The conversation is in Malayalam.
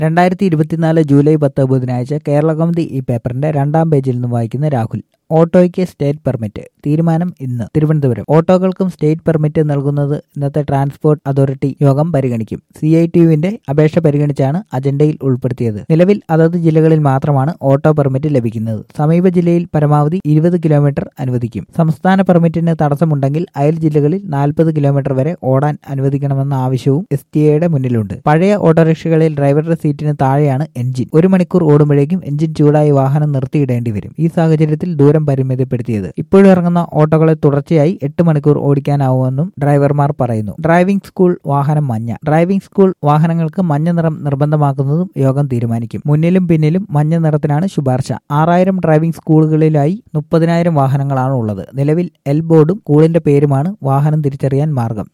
2024 ജൂലൈ 10 ബുധനാഴ്ച കേരളകൗമുദി ഈ പേപ്പറിന്റെ 2-ാം പേജിൽ നിന്ന് വായിക്കുന്ന രാഹുൽ. ഓട്ടോയ്ക്ക് സ്റ്റേറ്റ് പെർമിറ്റ് തീരുമാനം ഇന്ന്. തിരുവനന്തപുരം. ഓട്ടോകൾക്കും സ്റ്റേറ്റ് പെർമിറ്റ് നൽകുന്നത് ഇന്നത്തെ ട്രാൻസ്പോർട്ട് അതോറിറ്റി യോഗം പരിഗണിക്കും. CITUവിന്റെ അപേക്ഷ പരിഗണിച്ചാണ് അജണ്ടയിൽ ഉൾപ്പെടുത്തിയത്. നിലവിൽ അതത് ജില്ലകളിൽ മാത്രമാണ് ഓട്ടോ പെർമിറ്റ് ലഭിക്കുന്നത്. സമീപ ജില്ലയിൽ പരമാവധി 20 കിലോമീറ്റർ അനുവദിക്കും. സംസ്ഥാന പെർമിറ്റിന് തടസ്സമുണ്ടെങ്കിൽ അയൽ ജില്ലകളിൽ 40 കിലോമീറ്റർ വരെ ഓടാൻ അനുവദിക്കണമെന്ന ആവശ്യവും STA മുന്നിലുണ്ട്. പഴയ ഓട്ടോറിക്ഷകളിൽ ഡ്രൈവറുടെ സീറ്റിന് താഴെയാണ് എഞ്ചിൻ. 1 മണിക്കൂർ ഓടുമ്പോഴേക്കും എഞ്ചിൻ ചൂടായി വാഹനം നിർത്തിയിടേണ്ടി വരും. ഈ സാഹചര്യത്തിൽ ദൂരം പരിമിതപ്പെടുത്തിയത്. ഇപ്പോഴും ഇറങ്ങുന്ന ഓട്ടോകളെ തുടർച്ചയായി 8 മണിക്കൂർ ഓടിക്കാനാവുമെന്നും ഡ്രൈവർമാർ പറയുന്നു. ഡ്രൈവിംഗ് സ്കൂൾ വാഹനം മഞ്ഞ. ഡ്രൈവിംഗ് സ്കൂൾ വാഹനങ്ങൾക്ക് മഞ്ഞ നിറം നിർബന്ധമാക്കുന്നതും യോഗം തീരുമാനിക്കും. മുന്നിലും പിന്നിലും മഞ്ഞ നിറത്തിനാണ് ശുപാർശ. 6000 ഡ്രൈവിംഗ് സ്കൂളുകളിലായി 30,000 വാഹനങ്ങളാണ് ഉള്ളത്. നിലവിൽ L ബോർഡും സ്കൂളിന്റെ പേരുമാണ് വാഹനം തിരിച്ചറിയാൻ മാർഗം.